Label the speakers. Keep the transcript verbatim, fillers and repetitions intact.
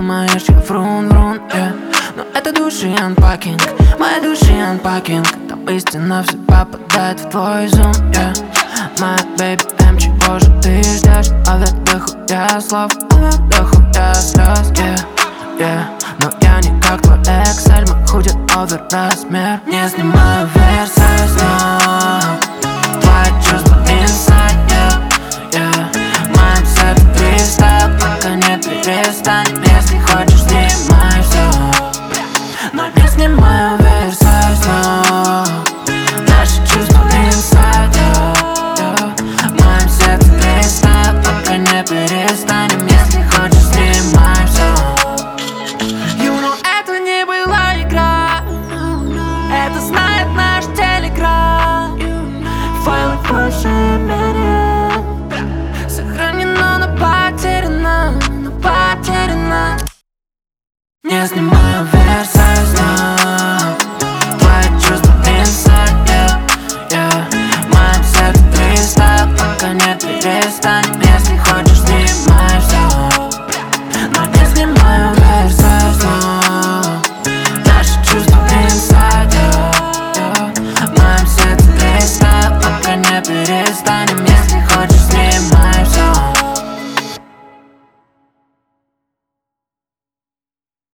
Speaker 1: думаешь, я врун-врун, yeah. Но это души анпакинг, мои души анпакинг. Там истина все попадает в твой зум, yeah. Моя бэйби эм, чего же ты ждешь? Ловят дохуя слов, ловят дохуя слез, yeah, yeah. Но я не как твой Excel, мой худит овер размер. Не снимаю версию снова, твои чувства inside, yeah, yeah. В моем сердце фристайл, пока не перестанем. Если хочешь, снимай все, но не снимаю версию снова. Наши чувства inside, yeah, yeah. В моем сердце фристайл, пока не перестанем. Если хочешь, снимай все. You know, это не была игра, это знает наш телеграм. Файлы в вашей мере сохранено, но потеряно, но потеряно. Не снимаю версию.